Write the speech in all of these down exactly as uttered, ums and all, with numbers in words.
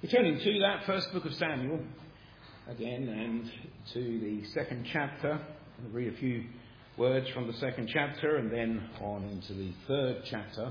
Returning to that first book of Samuel again and to the second chapter. I'm going to read a few words from the second chapter and then on into the third chapter.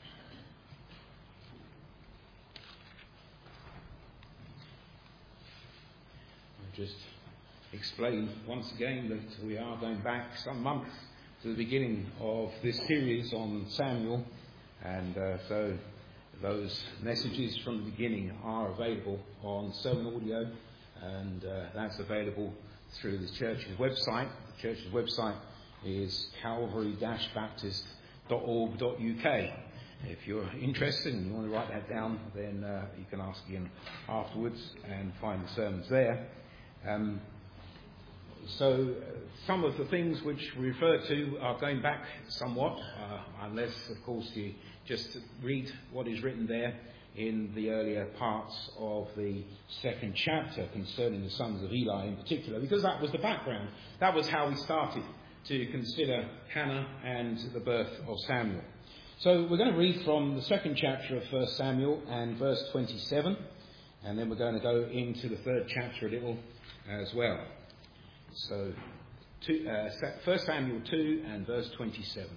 I'll just explain once again that we are going back some months to the beginning of this series on Samuel, and uh, so those messages from the beginning are available on Sermon Audio, and uh, that's available through the church's website. The church's website is calvary dash baptist dot org dot U K. If you're interested and you want to write that down, then uh, you can ask Ian afterwards and find the sermons there. Um, so uh, some of the things which we refer to are going back somewhat, uh, unless, of course, you just read what is written there in the earlier parts of the second chapter concerning the sons of Eli in particular, because that was the background. That was how we started to consider Hannah and the birth of Samuel. So we're going to read from the second chapter of First Samuel and verse twenty-seven, and then we're going to go into the third chapter a little as well. So two, uh, First Samuel two and verse twenty-seven.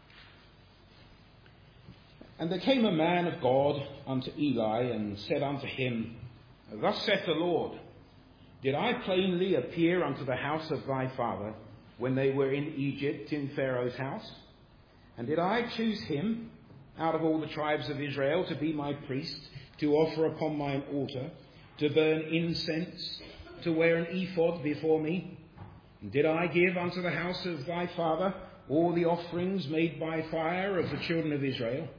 And there came a man of God unto Eli, and said unto him, Thus saith the Lord, Did I plainly appear unto the house of thy father, when they were in Egypt in Pharaoh's house? And did I choose him out of all the tribes of Israel to be my priest, to offer upon mine altar, to burn incense, to wear an ephod before me? And did I give unto the house of thy father all the offerings made by fire of the children of Israel?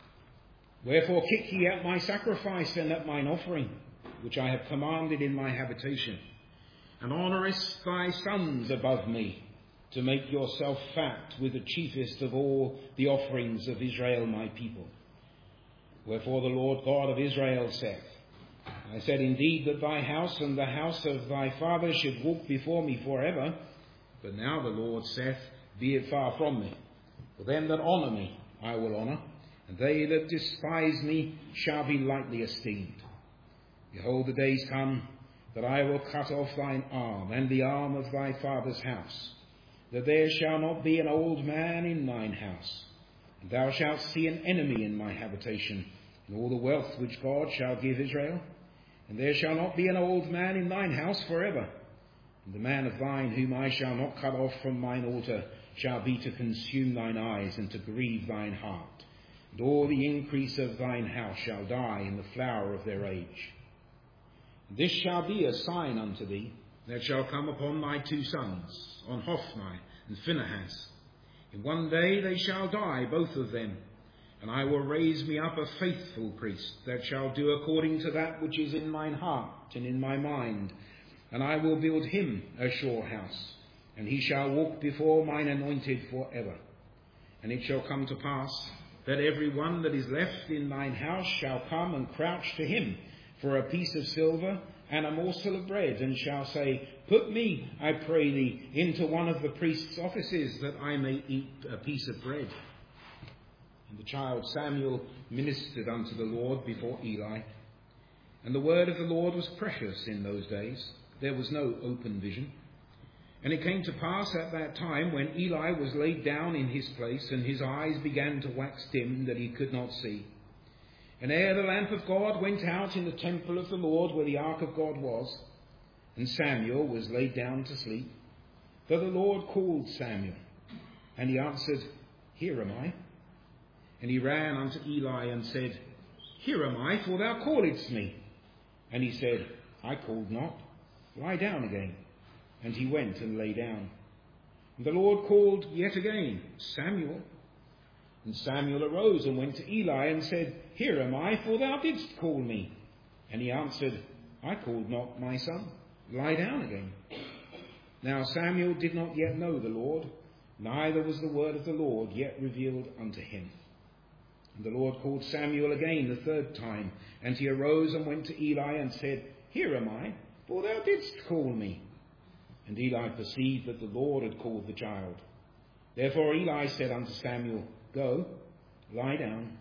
Wherefore kick ye at my sacrifice and at mine offering, which I have commanded in my habitation? And honourest thy sons above me, to make yourself fat with the chiefest of all the offerings of Israel my people. Wherefore the Lord God of Israel saith, I said indeed that thy house and the house of thy father should walk before me for ever. But now the Lord saith, Be it far from me. For them that honour me I will honour, and they that despise me shall be lightly esteemed. Behold, the days come that I will cut off thine arm and the arm of thy father's house, that there shall not be an old man in thine house. And thou shalt see an enemy in my habitation, in all the wealth which God shall give Israel. And there shall not be an old man in thine house for ever. And the man of thine whom I shall not cut off from mine altar shall be to consume thine eyes and to grieve thine heart. And all the increase of thine house shall die in the flower of their age. And this shall be a sign unto thee that shall come upon thy two sons, on Hophni and Phinehas. In one day they shall die, both of them. And I will raise me up a faithful priest, that shall do according to that which is in mine heart and in my mind. And I will build him a sure house, and he shall walk before mine anointed for ever. And it shall come to pass that every one that is left in thine house shall come and crouch to him for a piece of silver and a morsel of bread, and shall say, Put me, I pray thee, into one of the priest's offices, that I may eat a piece of bread. And the child Samuel ministered unto the Lord before Eli. And the word of the Lord was precious in those days. There was no open vision. And it came to pass at that time, when Eli was laid down in his place, and his eyes began to wax dim, that he could not see. And ere the lamp of God went out in the temple of the Lord, where the ark of God was, and Samuel was laid down to sleep, that the Lord called Samuel. And he answered, Here am I. And he ran unto Eli and said, Here am I, for thou calledst me. And he said, I called not. Lie down again. And he went and lay down. And the Lord called yet again, Samuel. And Samuel arose and went to Eli and said, Here am I, for thou didst call me. And he answered, I called not, my son. Lie down again. Now Samuel did not yet know the Lord, neither was the word of the Lord yet revealed unto him. And the Lord called Samuel again the third time, and he arose and went to Eli and said, Here am I, for thou didst call me. And Eli perceived that the Lord had called the child. Therefore Eli said unto Samuel, Go, lie down.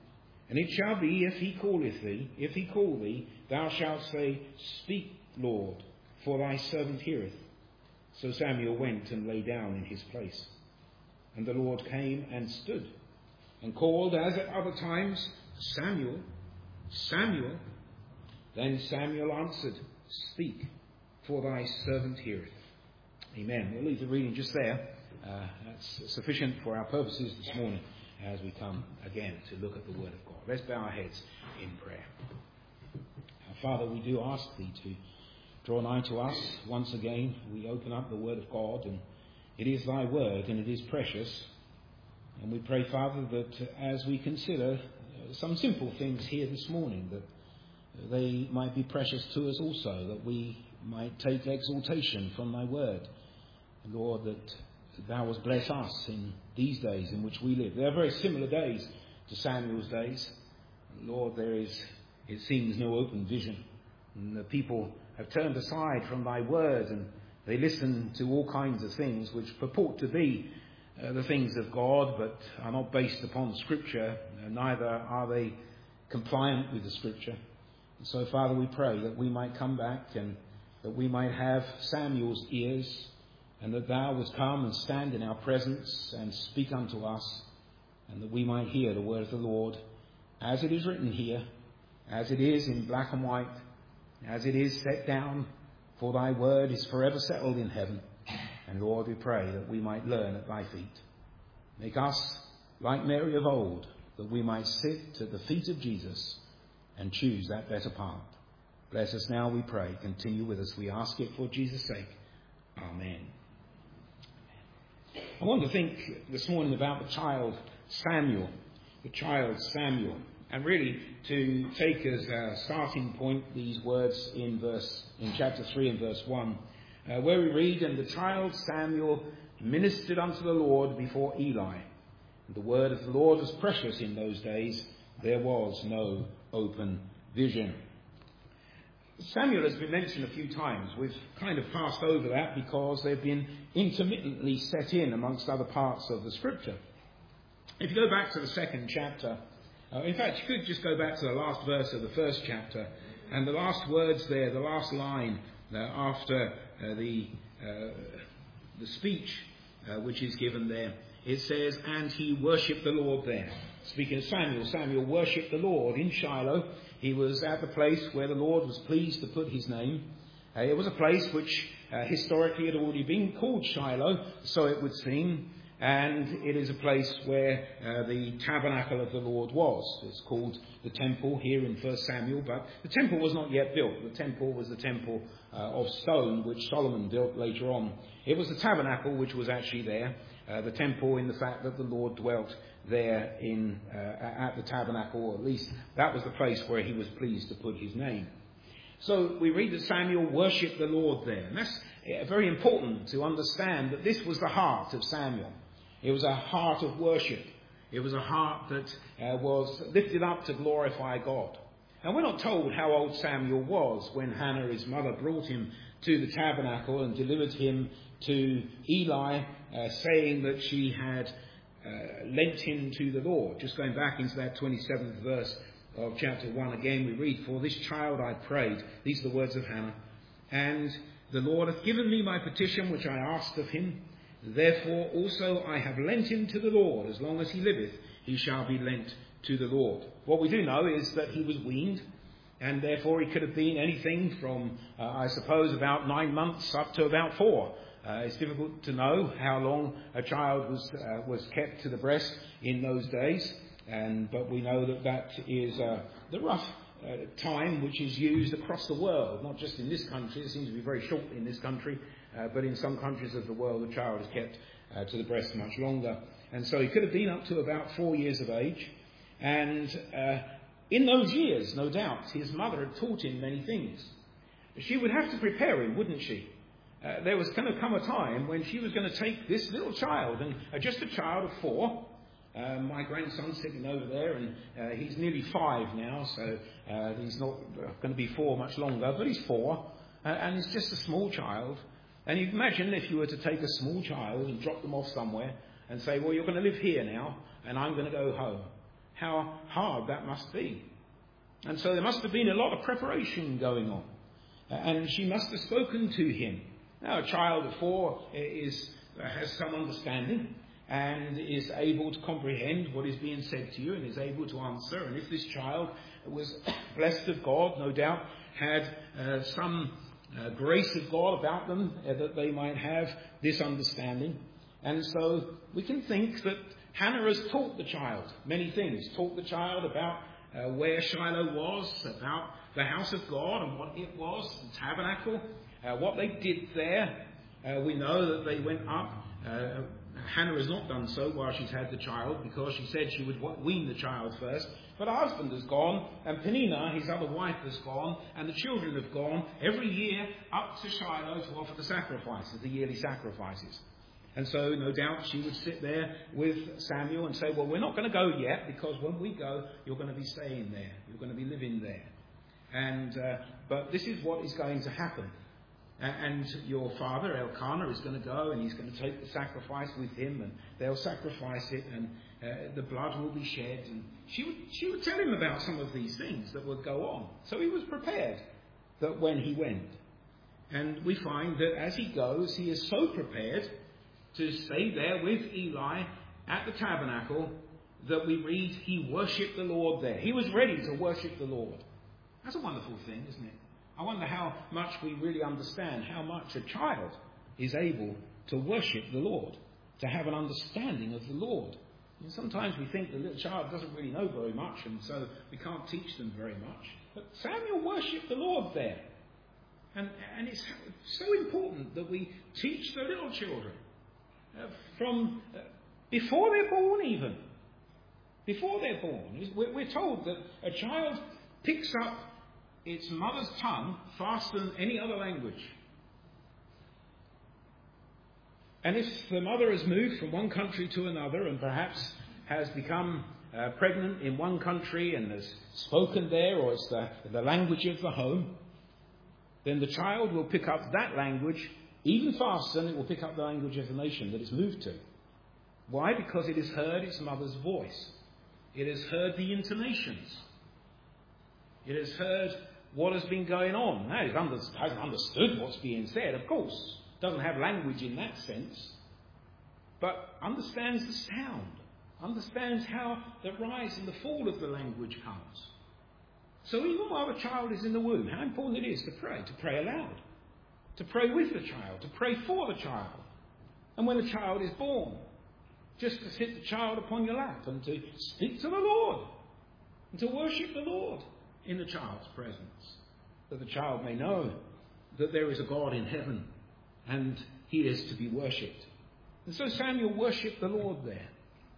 And it shall be, if he calleth thee, if he call thee, thou shalt say, Speak, Lord, for thy servant heareth. So Samuel went and lay down in his place. And the Lord came and stood, and called, as at other times, Samuel, Samuel. Then Samuel answered, Speak, for thy servant heareth. Amen. We'll leave the reading just there. Uh, that's sufficient for our purposes this morning as we come again to look at the Word of God. Let's bow our heads in prayer. Our Father, we do ask Thee to draw nigh to us once again. We open up the Word of God, and it is Thy Word, and it is precious. And we pray, Father, that as we consider some simple things here this morning, that they might be precious to us also, that we might take exaltation from Thy Word. And Lord, that Thou wouldst bless us in these days in which we live. They are very similar days to Samuel's days. Lord, there is, it seems, no open vision. And the people have turned aside from Thy Word, and they listen to all kinds of things which purport to be uh, the things of God, but are not based upon Scripture. Uh, neither are they compliant with the Scripture. And so, Father, we pray that we might come back and that we might have Samuel's ears, and that Thou wouldst come and stand in our presence and speak unto us, and that we might hear the word of the Lord as it is written here, as it is in black and white, as it is set down, for Thy word is forever settled in heaven. And Lord, we pray that we might learn at Thy feet. Make us like Mary of old, that we might sit at the feet of Jesus and choose that better part. Bless us now, we pray. Continue with us. We ask it for Jesus' sake. Amen. I want to think this morning about the child Samuel. The child Samuel. And really to take as a starting point these words in verse in chapter three and verse one, uh, where we read, And the child Samuel ministered unto the Lord before Eli. And the word of the Lord was precious in those days. There was no open vision. Samuel has been mentioned a few times. We've kind of passed over that because they've been intermittently set in amongst other parts of the Scripture. If you go back to the second chapter, uh, in fact, you could just go back to the last verse of the first chapter, and the last words there, the last line uh, after uh, the uh, the speech uh, which is given there, it says, And he worshipped the Lord there. Speaking of Samuel, Samuel worshipped the Lord in Shiloh. He was at the place where the Lord was pleased to put his name. Uh, it was a place which uh, historically had already been called Shiloh, so it would seem. And it is a place where uh, the tabernacle of the Lord was. It's called the temple here in First Samuel, but the temple was not yet built. The temple was the temple uh, of stone, which Solomon built later on. It was the tabernacle which was actually there. Uh, the temple in the fact that the Lord dwelt there in uh, at the tabernacle, or at least that was the place where he was pleased to put his name. So we read that Samuel worshipped the Lord there. And that's very important to understand that this was the heart of Samuel. It was a heart of worship. It was a heart that uh, was lifted up to glorify God. And we're not told how old Samuel was when Hannah, his mother, brought him to the tabernacle and delivered him to Eli, uh, saying that she had uh, lent him to the Lord. Just going back into that twenty-seventh verse of chapter one again, we read, For this child I prayed. These are the words of Hannah. And the Lord hath given me my petition which I asked of him. Therefore also I have lent him to the Lord. As long as he liveth, he shall be lent to the Lord. What we do know is that he was weaned, and therefore he could have been anything from, uh, I suppose, about nine months up to about four. Uh, it's difficult to know how long a child was uh, was kept to the breast in those days, and but we know that that is uh, the rough uh, time which is used across the world, not just in this country. It seems to be very short in this country, uh, but in some countries of the world, the child is kept uh, to the breast much longer. And so he could have been up to about four years of age, and uh, in those years, no doubt, his mother had taught him many things. She would have to prepare him, wouldn't she? Uh, there was going to come a time when she was going to take this little child, and uh, just a child of four. Uh, my grandson's sitting over there, and uh, he's nearly five now, so uh, he's not going to be four much longer, but he's four, uh, and he's just a small child. And you imagine if you were to take a small child and drop them off somewhere and say, well, you're going to live here now, and I'm going to go home. how hard that must be. And so there must have been a lot of preparation going on. And she must have spoken to him. Now, a child of four is, has some understanding and is able to comprehend what is being said to you and is able to answer. And if this child was blessed of God, no doubt had uh, some uh, grace of God about them, uh, that they might have this understanding. And so we can think that Hannah has taught the child many things. Taught the child about uh, where Shiloh was, about the house of God and what it was, the tabernacle, uh, what they did there. Uh, we know that they went up. Uh, Hannah has not done so while she's had the child, because she said she would wean the child first. But her husband has gone, and Peninnah, his other wife, has gone, and the children have gone every year up to Shiloh to offer the sacrifices, the yearly sacrifices. And so, no doubt, she would sit there with Samuel and say, well, we're not going to go yet, because when we go, you're going to be staying there. You're going to be living there. And uh, but this is what is going to happen. And your father, Elkanah, is going to go and he's going to take the sacrifice with him, and they'll sacrifice it, and uh, the blood will be shed. And she would, she would tell him about some of these things that would go on. So he was prepared that when he went. And we find that as he goes, he is so prepared to stay there with Eli at the tabernacle that we read he worshipped the Lord there. He was ready to worship the Lord. That's a wonderful thing, isn't it? I wonder how much we really understand how much a child is able to worship the Lord, to have an understanding of the Lord. And sometimes we think the little child doesn't really know very much, and so we can't teach them very much. But Samuel worshipped the Lord there. And, and it's so important that we teach the little children uh, from uh, before they're born even. Before they're born. We're, we're told that a child picks up its mother's tongue faster than any other language. And if the mother has moved from one country to another and perhaps has become uh, pregnant in one country and has spoken there, or it's the, the language of the home, then the child will pick up that language even faster than it will pick up the language of the nation that it's moved to. Why? Because it has heard its mother's voice. It has heard the intonations. It has heard what has been going on. Now, it hasn't understood what's being said, of course. It doesn't have language in that sense. But understands the sound. Understands how the rise and the fall of the language comes. So even while the child is in the womb, how important it is to pray, to pray aloud, to pray with the child, to pray for the child. And when the child is born, just to sit the child upon your lap and to speak to the Lord and to worship the Lord in the child's presence, that the child may know that there is a God in heaven and he is to be worshipped. And so Samuel worshipped the Lord there.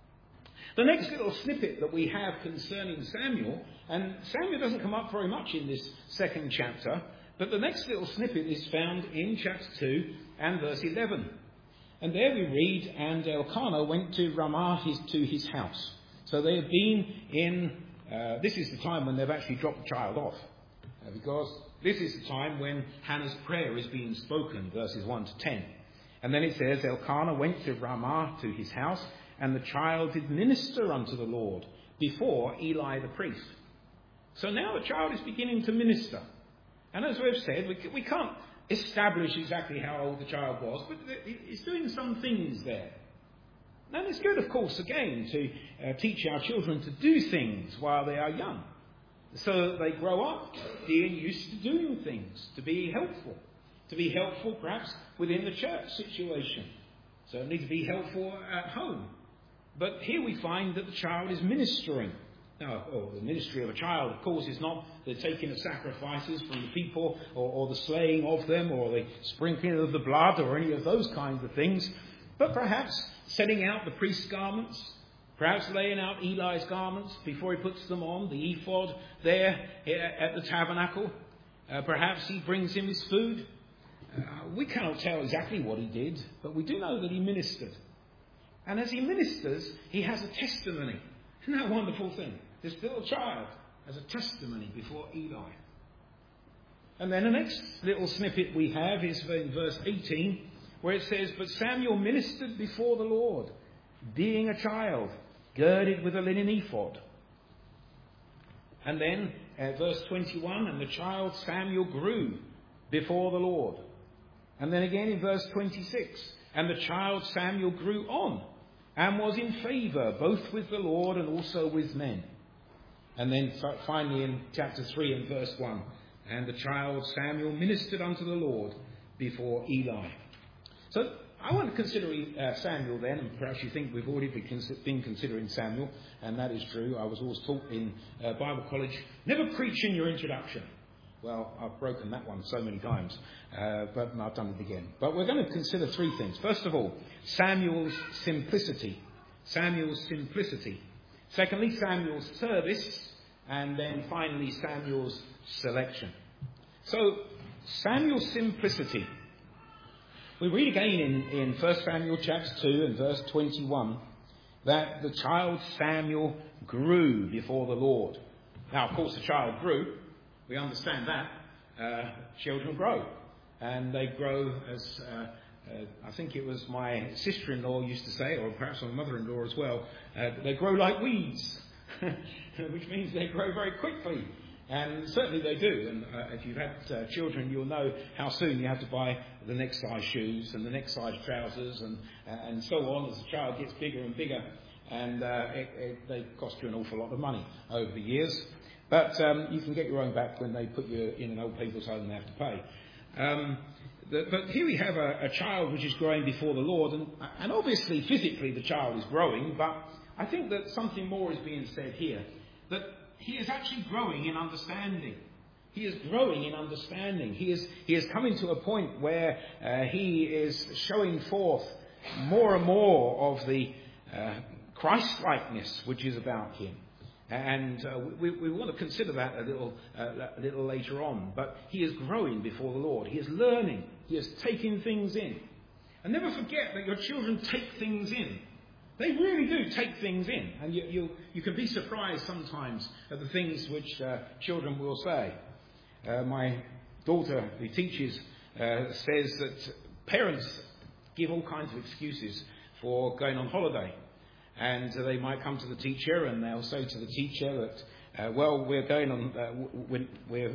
The next little snippet that we have concerning Samuel, and Samuel doesn't come up very much in this second chapter, but the next little snippet is found in chapter two and verse eleven. And there we read, and Elkanah went to Ramah his, to his house. So they have been in, uh, this is the time when they've actually dropped the child off. Uh, because this is the time when Hannah's prayer is being spoken, verses one to ten. And then it says, Elkanah went to Ramah to his house, and the child did minister unto the Lord before Eli the priest. So now the child is beginning to minister. And as we've said, we, we can't establish exactly how old the child was, but he's doing some things there. And it's good, of course, again, to uh, teach our children to do things while they are young, so that they grow up being used to doing things, to be helpful, to be helpful perhaps within the church situation, certainly to be helpful at home. But here we find that the child is ministering. Now, oh, the ministry of a child, of course, is not the taking of sacrifices from the people, or, or the slaying of them, or the sprinkling of the blood, or any of those kinds of things. But perhaps setting out the priest's garments, perhaps laying out Eli's garments before he puts them on, the ephod there at the tabernacle. Uh, perhaps he brings him his food. Uh, we cannot tell exactly what he did, but we do know that he ministered. And as he ministers, he has a testimony. Isn't that a wonderful thing? This little child has a testimony before Eli. And then the next little snippet we have is in verse eighteen, where it says, But Samuel ministered before the Lord, being a child, girded with a linen ephod. And then uh, verse twenty-one, and the child Samuel grew before the Lord. And then again in verse twenty-six, and the child Samuel grew on and was in favour both with the Lord and also with men. And then finally in chapter three and verse one, and the child Samuel ministered unto the Lord before Eli. So I want to consider uh, Samuel then, and perhaps you think we've already been considering Samuel, and that is true. I was always taught in uh, Bible college, never preach in your introduction. Well, I've broken that one so many times, uh, but I've done it again. But we're going to consider three things. First of all, Samuel's simplicity. Samuel's simplicity. Secondly, Samuel's service. And then finally, Samuel's selection. So, Samuel's simplicity. We read again in, in First Samuel chapter two and verse twenty-one that the child Samuel grew before the Lord. Now, of course, the child grew. We understand that. Uh, children grow. And they grow as, uh, uh, I think it was my sister-in-law used to say, or perhaps my mother-in-law as well, uh, they grow like weeds, which means they grow very quickly. And certainly they do. And uh, if you've had uh, children, you'll know how soon you have to buy the next size shoes and the next size trousers and uh, and so on as the child gets bigger and bigger. And uh, it, it, they cost you an awful lot of money over the years. But um, you can get your own back when they put you in an old people's home and they have to pay. Um, the, but here we have a, a child which is growing before the Lord. And, and obviously, physically, the child is growing. But I think that something more is being said here. That he is actually growing in understanding. He is growing in understanding. He is, he is coming to a point where uh, he is showing forth more and more of the uh, Christ-likeness which is about him. And uh, we, we want to consider that a little, uh, a little later on. But he is growing before the Lord. He is learning. He is taking things in. And never forget that your children take things in. They really do take things in. And you, you, you can be surprised sometimes at the things which uh, children will say. Uh, my daughter, who teaches, uh, says that parents give all kinds of excuses for going on holiday. And uh, they might come to the teacher and they'll say to the teacher that, uh, well, we're going on, uh, we're, we're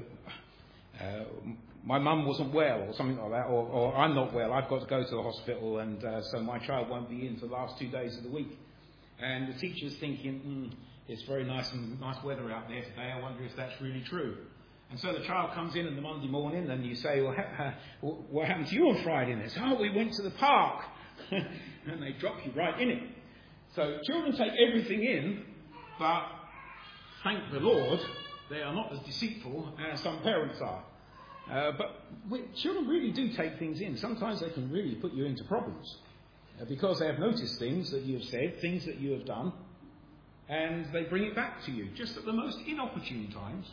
uh, my mum wasn't well or something like that, or, or I'm not well, I've got to go to the hospital, and uh, so my child won't be in for the last two days of the week. And the teacher's thinking, mm, it's very nice and nice weather out there today, I wonder if that's really true. And so the child comes in on the Monday morning and you say, well, ha- ha- what happened to you on Friday? And they say, oh, we went to the park. And they drop you right in it. So children take everything in, but thank the Lord, they are not as deceitful as some parents are. Uh, but we, children really do take things in. Sometimes they can really put you into problems uh, because they have noticed things that you have said, things that you have done, and they bring it back to you just at the most inopportune times.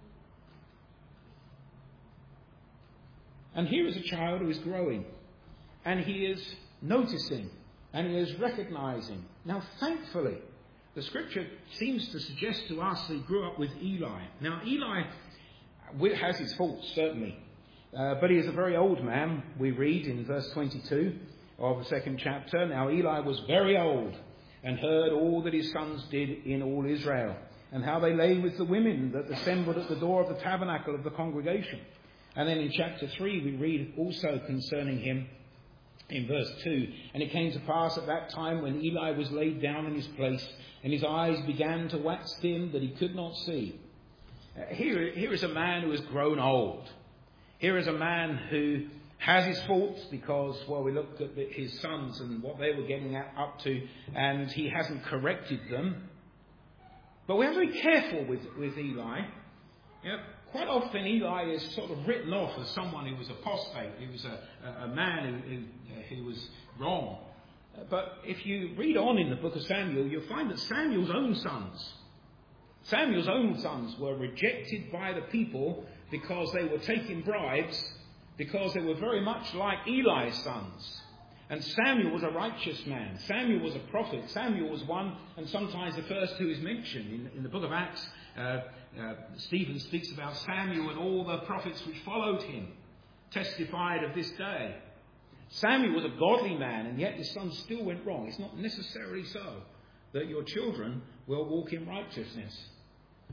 And here is a child who is growing, and he is noticing, and he is recognising. Now, thankfully, the scripture seems to suggest to us that he grew up with Eli. Now, Eli has his faults, certainly, uh, but he is a very old man. We read in verse twenty-two of the second chapter, now Eli was very old and heard all that his sons did in all Israel, and how they lay with the women that assembled at the door of the tabernacle of the congregation. And then in chapter three we read also concerning him in verse two, and it came to pass at that time when Eli was laid down in his place, and his eyes began to wax dim that he could not see. Uh, here, here is a man who has grown old. Here is a man who has his faults because, well, we looked at the, his sons and what they were getting at, up to, and he hasn't corrected them. But we have to be careful with, with Eli. You know, quite often Eli is sort of written off as someone who was apostate, who was a, a, a man who, who, who was wrong. Uh, but if you read on in the book of Samuel, you'll find that Samuel's own sons, Samuel's own sons were rejected by the people because they were taking bribes, because they were very much like Eli's sons. And Samuel was a righteous man. Samuel was a prophet. Samuel was one, and sometimes the first who is mentioned. In, in the book of Acts, uh, uh, Stephen speaks about Samuel and all the prophets which followed him, testified of this day. Samuel was a godly man, and yet his sons still went wrong. It's not necessarily so that your children will walk in righteousness.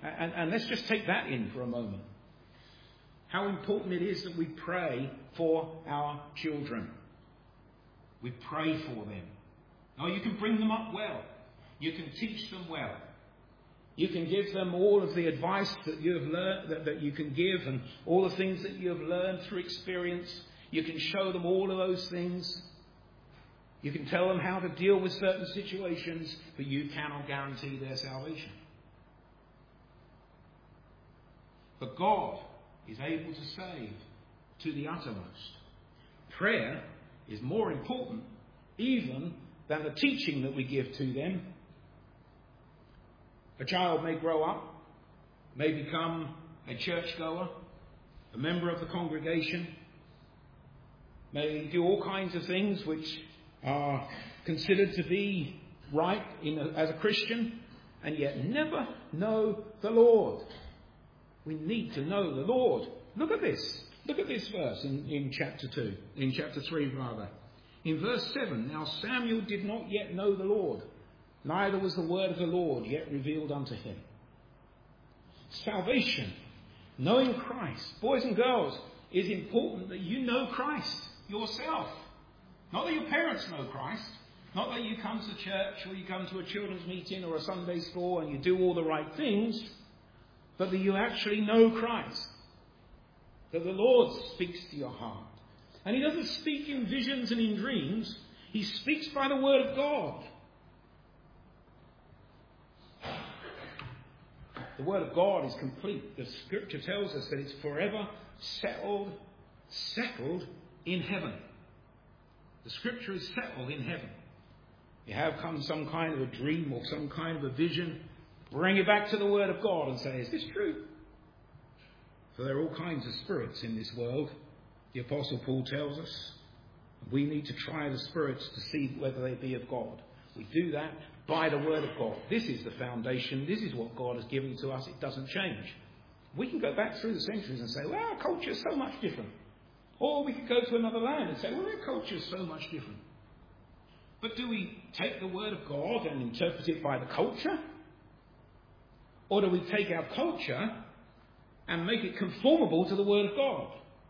And, and let's just take that in for a moment. How important it is that we pray for our children. We pray for them. Oh, you can bring them up well. You can teach them well. You can give them all of the advice that you have learned, that, that you can give, and all the things that you have learned through experience. You can show them all of those things. You can tell them how to deal with certain situations, but you cannot guarantee their salvation. But God is able to save to the uttermost. Prayer is more important even than the teaching that we give to them. A child may grow up, may become a churchgoer, a member of the congregation, may do all kinds of things which are considered to be right in a, as a Christian, and yet never know the Lord. We need to know the Lord. Look at this. Look at this verse in, in chapter two, in chapter three rather. In verse seven, now Samuel did not yet know the Lord, neither was the word of the Lord yet revealed unto him. Salvation, knowing Christ, boys and girls, is important that you know Christ yourself. Not that your parents know Christ, not that you come to church or you come to a children's meeting or a Sunday school and you do all the right things, but that you actually know Christ. That the Lord speaks to your heart. And he doesn't speak in visions and in dreams. He speaks by the word of God. The word of God is complete. The scripture tells us that it's forever settled, settled in heaven. The scripture is settled in heaven. You have come some kind of a dream or some kind of a vision, bring it back to the word of God and say, is this true? For there are all kinds of spirits in this world. The Apostle Paul tells us we need to try the spirits to see whether they be of God. We do that by the word of God. This is the foundation. This is what God has given to us. It doesn't change. We can go back through the centuries and say, well, our culture is so much different. Or we could go to another land and say, well, their culture is so much different. But do we take the word of God and interpret it by the culture? Or do we take our culture and make it conformable to the word of God?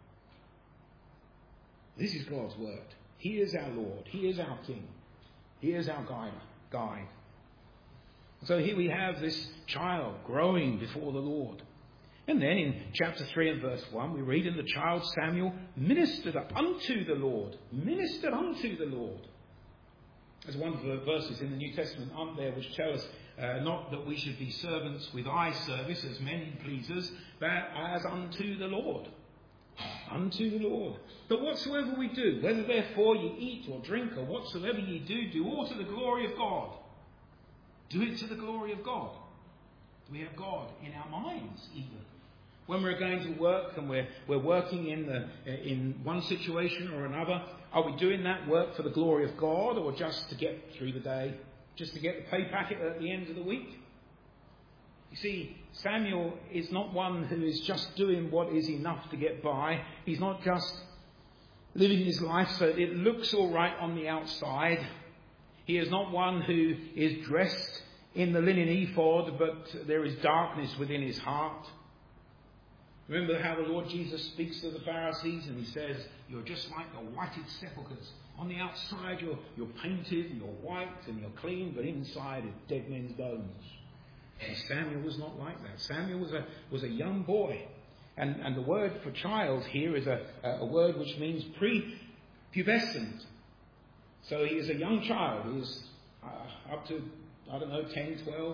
This is God's word. He is our Lord. He is our King. He is our guide. guide. So here we have this child growing before the Lord. And then in chapter three and verse one, we read, and the child Samuel ministered unto the Lord. Ministered unto the Lord. There's one of the verses in the New Testament, aren't there, which tell us uh, not that we should be servants with eye service as men pleasers, but as unto the Lord. Unto the Lord. But whatsoever we do, whether therefore ye eat or drink or whatsoever ye do, do all to the glory of God. Do it to the glory of God. Do we have God in our minds even? When we're going to work and we're, we're working in, the, in one situation or another, are we doing that work for the glory of God or just to get through the day? Just to get the pay packet at the end of the week? You see, Samuel is not one who is just doing what is enough to get by. He's not just living his life so it looks all right on the outside. He is not one who is dressed in the linen ephod, but there is darkness within his heart. Remember how the Lord Jesus speaks to the Pharisees and he says, you're just like the whited sepulchres. On the outside you're, you're painted and you're white and you're clean, but inside are dead men's bones. And Samuel was not like that. Samuel was a was a young boy. And, and the word for child here is a, a word which means pre-pubescent. So he is a young child. He is uh, up to, I don't know, ten, twelve.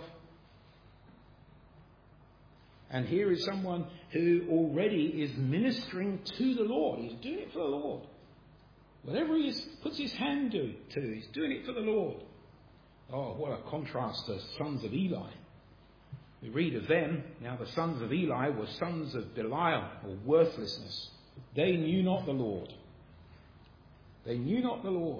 And here is someone who already is ministering to the Lord. He's doing it for the Lord. Whatever he is, puts his hand to, to, he's doing it for the Lord. Oh, what a contrast to the sons of Eli. We read of them, now the sons of Eli were sons of Belial, or worthlessness. They knew not the Lord. They knew not the Lord.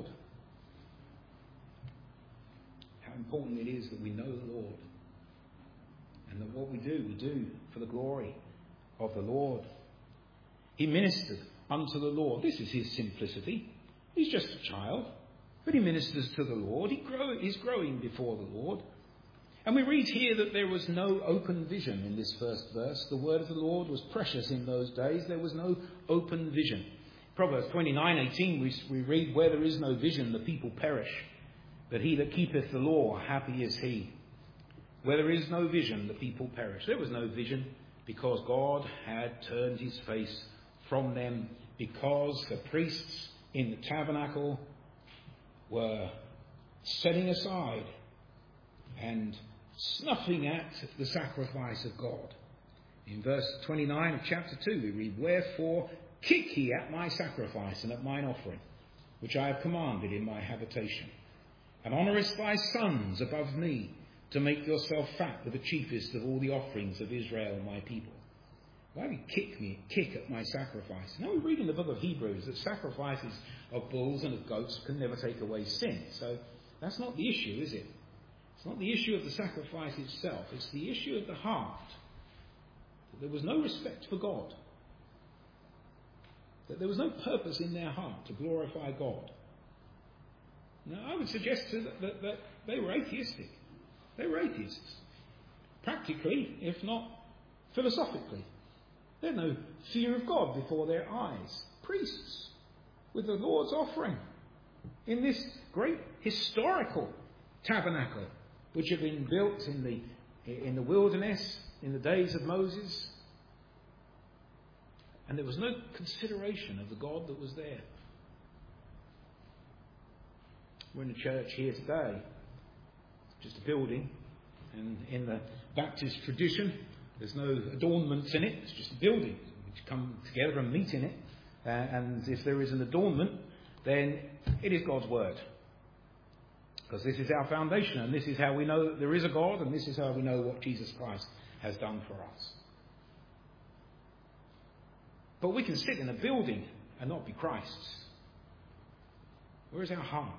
How important it is that we know the Lord. And that what we do, we do for the glory of the Lord. He ministered unto the Lord. This is his simplicity. He's just a child, but he ministers to the Lord. He grow, he's growing before the Lord. And we read here that there was no open vision in this first verse. The word of the Lord was precious in those days. There was no open vision. Proverbs twenty-nine eighteen, we, we read, where there is no vision, the people perish. But he that keepeth the law, happy is he. Where there is no vision, the people perish. There was no vision because God had turned his face from them, because the priests in the tabernacle were setting aside and snuffing at the sacrifice of God. In verse twenty-nine of chapter two we read, wherefore kick ye at my sacrifice and at mine offering, which I have commanded in my habitation, and honourest thy sons above me, to make yourself fat with the chiefest of all the offerings of Israel my people. Why do you kick me, kick at my sacrifice? Now we read in the book of Hebrews that sacrifices of bulls and of goats can never take away sin. So that's not the issue, is it? It's not the issue of the sacrifice itself. It's the issue of the heart. That there was no respect for God. That there was no purpose in their heart to glorify God. Now I would suggest to that, that, that they were atheistic. They were atheists. Practically, if not philosophically. They had no fear of God before their eyes. Priests with the Lord's offering in this great historical tabernacle which had been built in the in the wilderness in the days of Moses. And there was no consideration of the God that was there. We're in a church here today. Just a building, and in the Baptist tradition there's no adornments in it, it's just a building. We come together and meet in it, uh, and if there is an adornment, then it is God's word, because this is our foundation, and this is how we know that there is a God, and this is how we know what Jesus Christ has done for us. But we can sit in a building and not be Christ's. Where is our heart?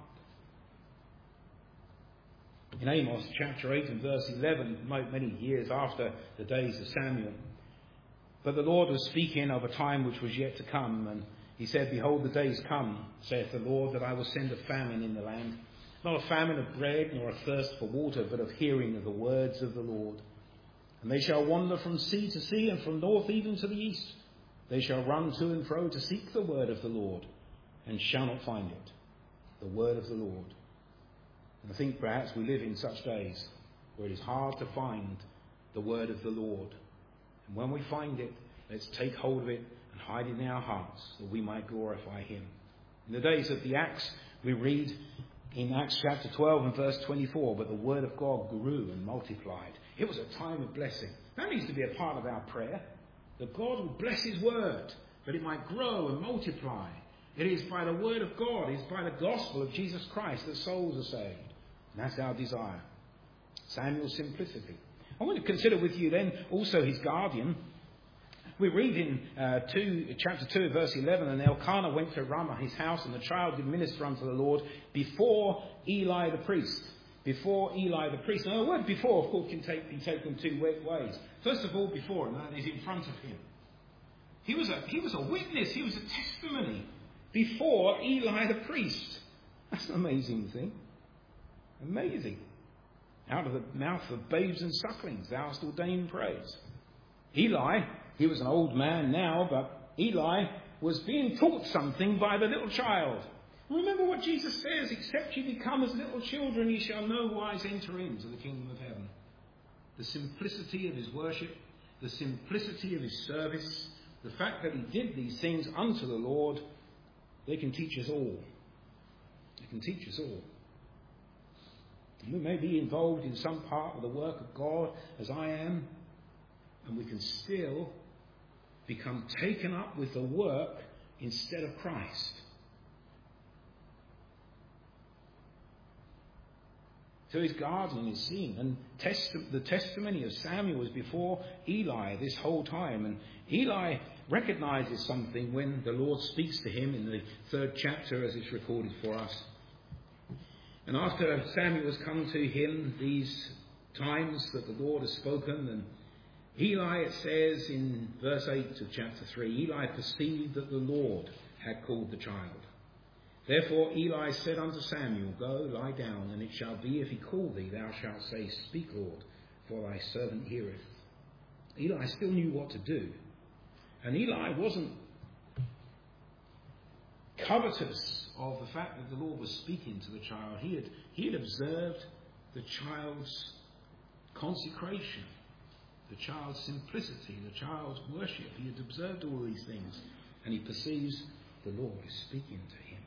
In Amos chapter eight and verse eleven, many years after the days of Samuel, but the Lord was speaking of a time which was yet to come, and he said, behold, the days come, saith the Lord, that I will send a famine in the land, not a famine of bread, nor a thirst for water, but of hearing of the words of the Lord. And they shall wander from sea to sea, and from north even to the east. They shall run to and fro to seek the word of the Lord, and shall not find it. The word of the Lord. And I think perhaps we live in such days where it is hard to find the word of the Lord. And when we find it, let's take hold of it and hide it in our hearts that we might glorify him. In the days of the Acts, we read in Acts chapter twelve and verse twenty-four, but the word of God grew and multiplied. It was a time of blessing. That needs to be a part of our prayer, that God will bless his word, that it might grow and multiply. It is by the word of God, it is by the gospel of Jesus Christ that souls are saved. And that's our desire. Samuel's simplicity. I want to consider with you then also his guardian. We read in uh, two, chapter two, verse eleven, and Elkanah went to Ramah, his house, and the child did minister unto the Lord before Eli the priest. Before Eli the priest. Now the word before, of course, can take, be taken two ways. First of all, before, and that is in front of him. He was a, he was a witness, he was a testimony before Eli the priest. That's an amazing thing. Amazing. Out of the mouth of babes and sucklings, thou hast ordained praise. Eli, he was an old man now, but Eli was being taught something by the little child. Remember what Jesus says, except ye become as little children, ye shall no wise enter into the kingdom of heaven. The simplicity of his worship, the simplicity of his service, the fact that he did these things unto the Lord, they can teach us all. They can teach us all. And we may be involved in some part of the work of God, as I am, and we can still become taken up with the work instead of Christ. So his guardian is seen, and test- the testimony of Samuel was before Eli this whole time, and Eli recognizes something when the Lord speaks to him in the third chapter, as it's recorded for us. And after Samuel has come to him these times that the Lord has spoken, and Eli, it says in verse eight of chapter three, Eli perceived that the Lord had called the child. Therefore Eli said unto Samuel, Go, lie down, and it shall be, if he call thee, thou shalt say, Speak, Lord, for thy servant heareth. Eli still knew what to do. And Eli wasn't covetous of the fact that the Lord was speaking to the child. He had, he had observed the child's consecration, the child's simplicity, the child's worship. He had observed all these things, and he perceives the Lord is speaking to him.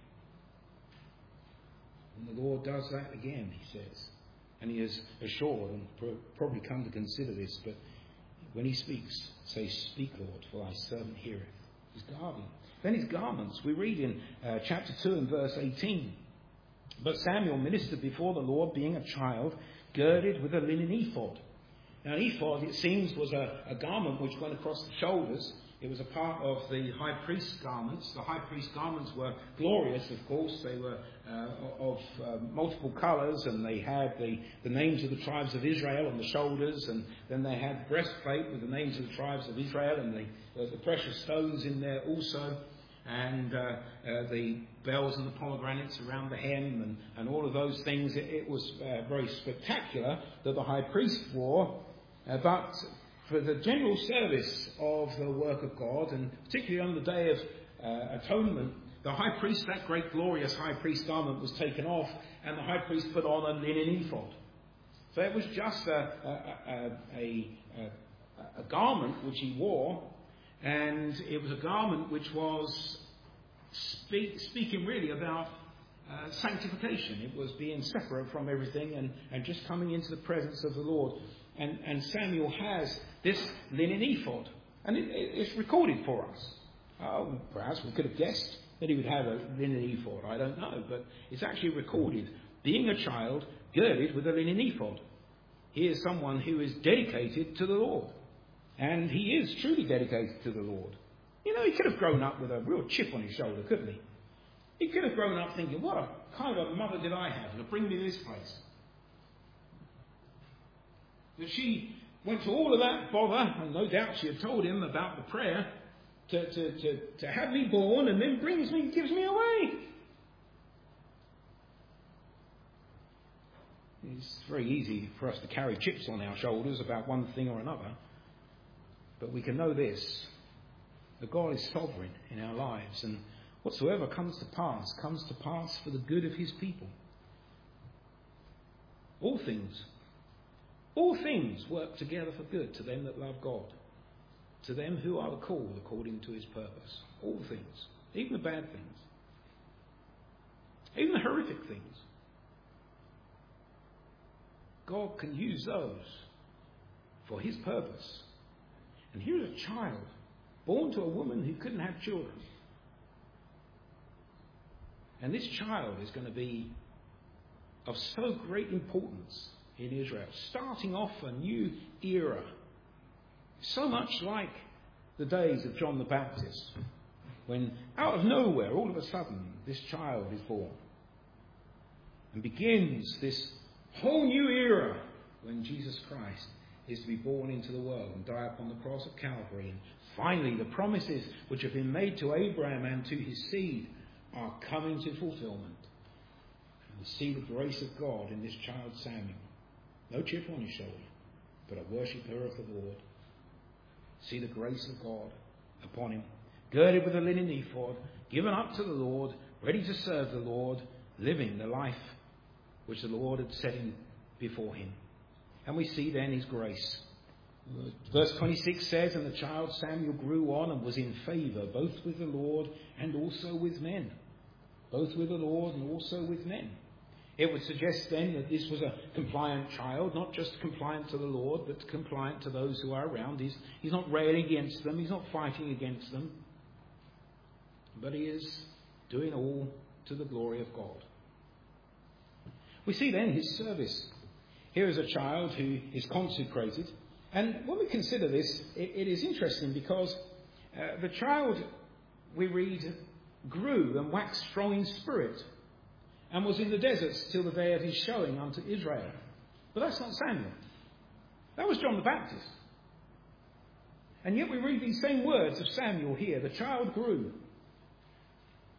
And the Lord does that again, he says. And he is assured, and pro- probably come to consider this, but when he speaks, say, Speak, Lord, for thy servant heareth. His garment. Then his garments. We read in uh, chapter two and verse eighteen. But Samuel ministered before the Lord, being a child, girded with a linen ephod. Now, an ephod, it seems, was a, a garment which went across the shoulders. It was a part of the high priest's garments. The high priest's garments were glorious, of course. They were uh, of uh, multiple colours, and they had the, the names of the tribes of Israel on the shoulders, and then they had breastplate with the names of the tribes of Israel, and the, uh, the precious stones in there also, and uh, uh, the bells and the pomegranates around the hem, and, and all of those things. It, it was uh, very spectacular that the high priest wore, uh, but for the general service of the work of God, and particularly on the Day of uh, Atonement, the high priest, that great glorious high priest garment, was taken off, and the high priest put on a linen ephod. So it was just a, a, a, a, a garment which he wore, and it was a garment which was speak, speaking really about uh, sanctification. It was being separate from everything and, and just coming into the presence of the Lord. And, and Samuel has this linen ephod. And it, it, it's recorded for us. Uh, perhaps we could have guessed that he would have a linen ephod. I don't know. But it's actually recorded. Being a child, girded with a linen ephod. He is someone who is dedicated to the Lord. And he is truly dedicated to the Lord. You know, he could have grown up with a real chip on his shoulder, couldn't he? He could have grown up thinking, what a kind of a mother did I have to bring me to this place? That she went to all of that bother, and no doubt she had told him about the prayer, to, to, to, to have me born, and then brings me, gives me away. It's very easy for us to carry chips on our shoulders about one thing or another. But we can know this, that God is sovereign in our lives, and whatsoever comes to pass, comes to pass for the good of his people. All things All things work together for good to them that love God, to them who are called according to his purpose. All things, even the bad things, even the horrific things. God can use those for his purpose. And here's a child born to a woman who couldn't have children. And this child is going to be of so great importance in Israel, starting off a new era, so much like the days of John the Baptist, when out of nowhere, all of a sudden, this child is born and begins this whole new era when Jesus Christ is to be born into the world and die upon the cross of Calvary. And finally, the promises which have been made to Abraham and to his seed are coming to fulfillment. And we see the grace of God in this child Samuel. No chip on his shoulder, but a worshipper of the Lord. See the grace of God upon him. Girded with a linen ephod, given up to the Lord, ready to serve the Lord, living the life which the Lord had set him before him. And we see then his grace. Verse twenty-six says, And the child Samuel grew on and was in favour, both with the Lord and also with men. Both with the Lord and also with men. It would suggest then that this was a compliant child, not just compliant to the Lord, but compliant to those who are around. He's, he's not railing against them. He's not fighting against them. But he is doing all to the glory of God. We see then his service. Here is a child who is consecrated. And when we consider this, it, it is interesting because uh, the child, we read, grew and waxed strong in spirit, and was in the deserts till the day of his showing unto Israel. But that's not Samuel. That was John the Baptist. And yet we read these same words of Samuel here. The child grew.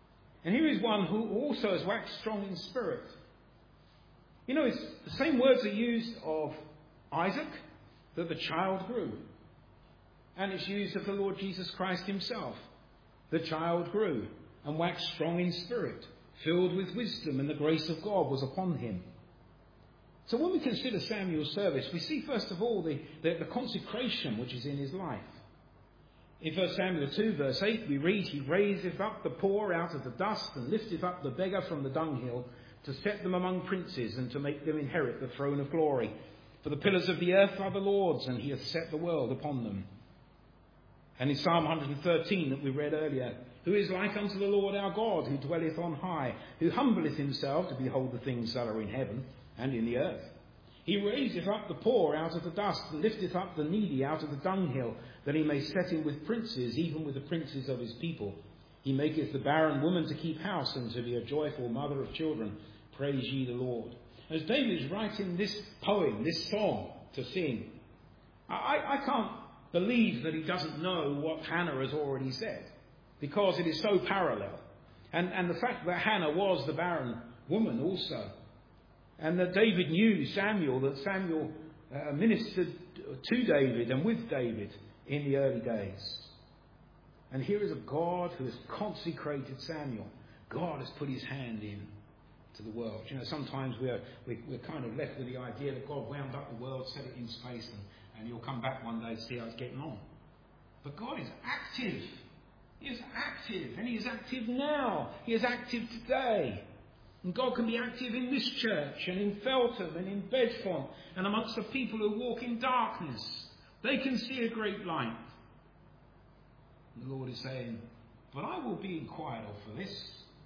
And here is one who also has waxed strong in spirit. You know, it's the same words are used of Isaac, that the child grew. And it's used of the Lord Jesus Christ himself. The child grew and waxed strong in spirit, filled with wisdom, and the grace of God was upon him. So when we consider Samuel's service, we see first of all the, the, the consecration which is in his life. In First Samuel two, verse eight, we read, "He raiseth up the poor out of the dust, and lifteth up the beggar from the dunghill, to set them among princes, and to make them inherit the throne of glory. For the pillars of the earth are the Lord's, and he hath set the world upon them." And in Psalm one thirteen that we read earlier, "Who is like unto the Lord our God, who dwelleth on high, who humbleth himself to behold the things that are in heaven and in the earth. He raiseth up the poor out of the dust, and lifteth up the needy out of the dunghill, that he may set him with princes, even with the princes of his people. He maketh the barren woman to keep house, and to be a joyful mother of children. Praise ye the Lord." As David is writing this poem, this song to sing, I, I can't believe that he doesn't know what Hannah has already said, because it is so parallel. And, and the fact that Hannah was the barren woman also. And that David knew Samuel, that Samuel uh, ministered to David and with David in the early days. And here is a God who has consecrated Samuel. God has put his hand in to the world. You know, sometimes we're, we're, we're kind of left with the idea that God wound up the world, set it in space, and, and you'll come back one day to see how it's getting on. But God is active. He is active, and he is active now. He is active today. And God can be active in this church, and in Feltham, and in Bedfont, and amongst the people who walk in darkness. They can see a great light. And the Lord is saying, "But I will be inquired of for this."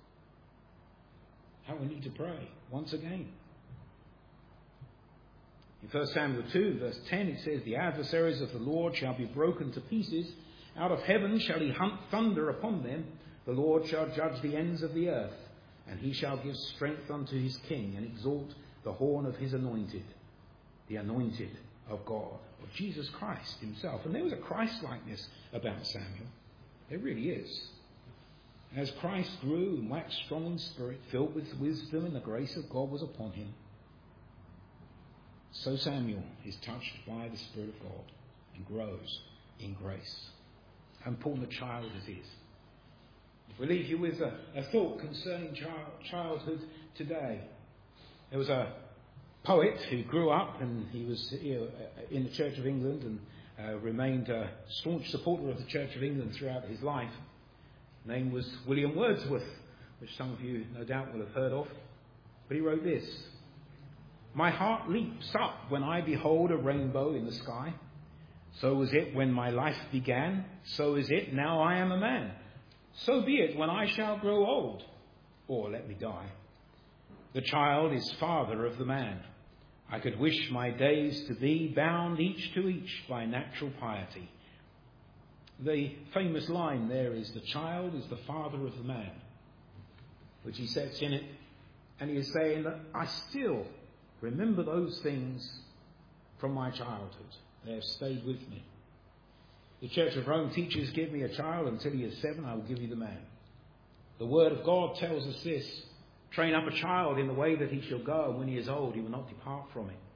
How we need to pray once again. In First Samuel two, verse ten, it says, "The adversaries of the Lord shall be broken to pieces. Out of heaven shall he hunt thunder upon them. The Lord shall judge the ends of the earth. And he shall give strength unto his king, and exalt the horn of his anointed," the anointed of God, of Jesus Christ himself. And there was a Christ-likeness about Samuel. There really is. As Christ grew and waxed strong in spirit, filled with wisdom, and the grace of God was upon him, so Samuel is touched by the Spirit of God and grows in grace. How important a child it is. If we leave you with a, a thought concerning child, childhood today. There was a poet who grew up, and he was you know, in the Church of England, and uh, remained a staunch supporter of the Church of England throughout his life. His name was William Wordsworth, which some of you no doubt will have heard of. But he wrote this: "My heart leaps up when I behold a rainbow in the sky. So was it when my life began, so is it now I am a man. So be it when I shall grow old, or let me die. The child is father of the man. I could wish my days to be bound each to each by natural piety." The famous line there is, "The child is the father of the man," which he sets in it. And he is saying that I still remember those things from my childhood. They have stayed with me. The Church of Rome teaches, "Give me a child until he is seven, I will give you the man." The Word of God tells us this: "Train up a child in the way that he shall go, and when he is old, he will not depart from it."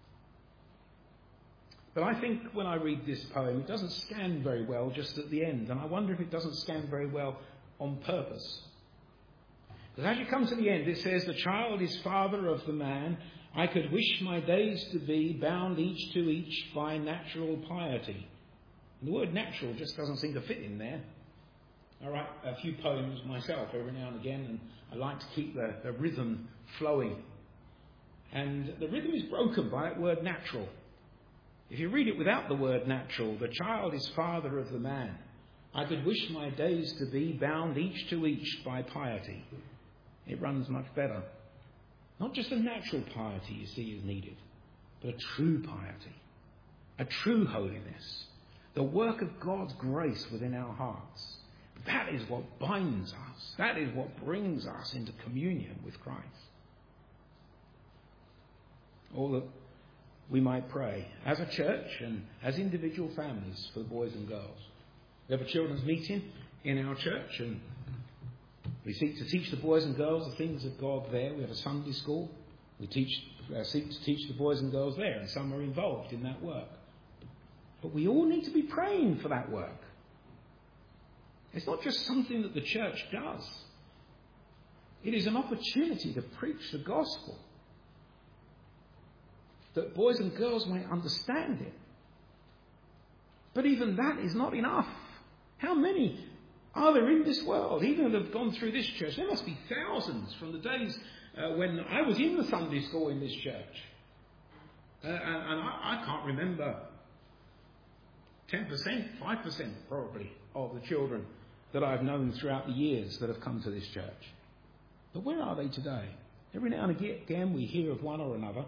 But I think when I read this poem, it doesn't scan very well just at the end. And I wonder if it doesn't scan very well on purpose. Because as you come to the end, it says, "The child is father of the man. I could wish my days to be bound each to each by natural piety." And the word natural just doesn't seem to fit in there. I write a few poems myself every now and again, and I like to keep the, the rhythm flowing. And the rhythm is broken by that word natural. If you read it without the word natural, "The child is father of the man. I could wish my days to be bound each to each by piety," it runs much better. Not just a natural piety, you see, is needed, but a true piety, a true holiness, the work of God's grace within our hearts. That is what binds us. That is what brings us into communion with Christ. All that we might pray as a church and as individual families for the boys and girls. We have a children's meeting in our church, and We seek to teach the boys and girls the things of God there. We have a Sunday school. We teach, uh, seek to teach the boys and girls there, and some are involved in that work. But we all need to be praying for that work. It's not just something that the church does. It is an opportunity to preach the gospel, that boys and girls may understand it. But even that is not enough. How many are there in this world, even that have gone through this church? There must be thousands from the days uh, when I was in the Sunday school in this church. Uh, and and I, I can't remember ten percent, five percent probably, of the children that I've known throughout the years that have come to this church. But where are they today? Every now and again we hear of one or another.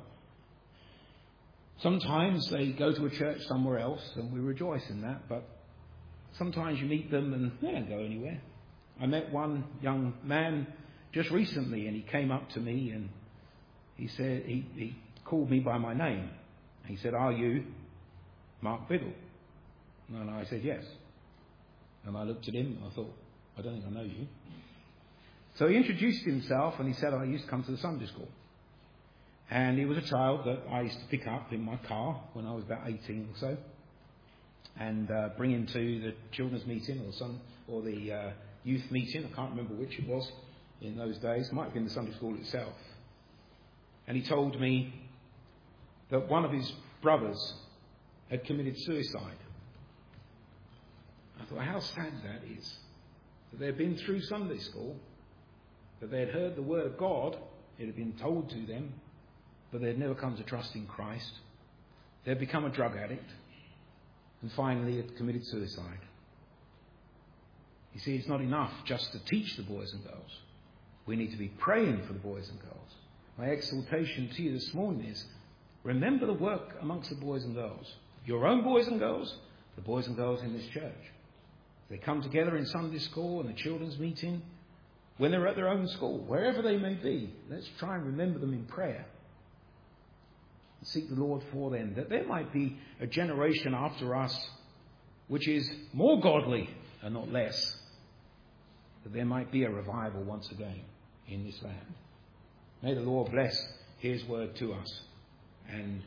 Sometimes they go to a church somewhere else, and we rejoice in that, but sometimes you meet them and they don't go anywhere. I met one young man just recently, and he came up to me and he said, he, he called me by my name. He said, "Are you Mark Biddle?" And I said, "Yes." And I looked at him and I thought, "I don't think I know you." So he introduced himself and he said, "I used to come to the Sunday school." And he was a child that I used to pick up in my car when I was about eighteen or so, and uh, bring him to the children's meeting or some or the uh, youth meeting. I can't remember which it was in those days. It might have been the Sunday school itself. And he told me that one of his brothers had committed suicide. I thought, how sad that is. That they had been through Sunday school, that they had heard the word of God, it had been told to them, but they had never come to trust in Christ. They had become a drug addict, and finally had committed suicide. You see, it's not enough just to teach the boys and girls. We need to be praying for the boys and girls. My exhortation to you this morning is, remember the work amongst the boys and girls. Your own boys and girls, the boys and girls in this church. They come together in Sunday school and the children's meeting, when they're at their own school, wherever they may be. Let's try and remember them in prayer. And seek the Lord for them, that there might be a generation after us which is more godly and not less. That there might be a revival once again in this land. May the Lord bless His word to us and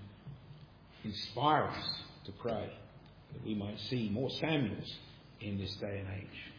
inspire us to pray that we might see more Samuels in this day and age.